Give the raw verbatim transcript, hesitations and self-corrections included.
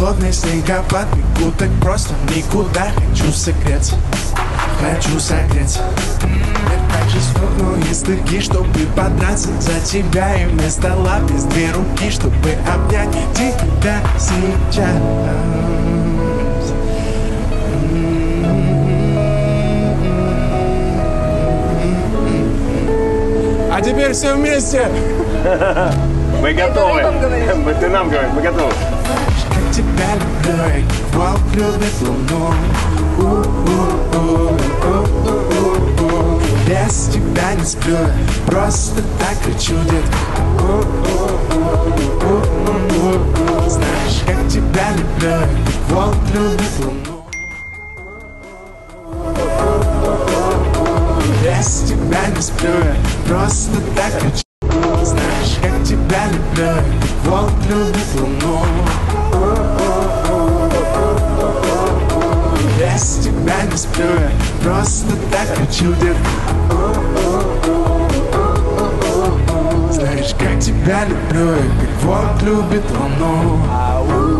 холодный снегопад, бегу так просто никуда. Хочу согреться, хочу согреться. Я также стукну из стыки, чтобы подраться за тебя. И вместо лапис две руки, чтобы обнять тебя сейчас. А теперь все вместе. Мы готовы. Ты нам говоришь, мы готовы. Как тебя люблю, волк любит луну. Без тебя не сплю, просто так кричу, детка. Знаешь, как тебя люблю, волк любит луну. Без тебя не сплю, просто так кричу. Знаешь, как тебя люблю, волк любит луну. Без тебя не сплю, просто так хочу, детка. Знаешь, как тебя люблю, как волк любит луну.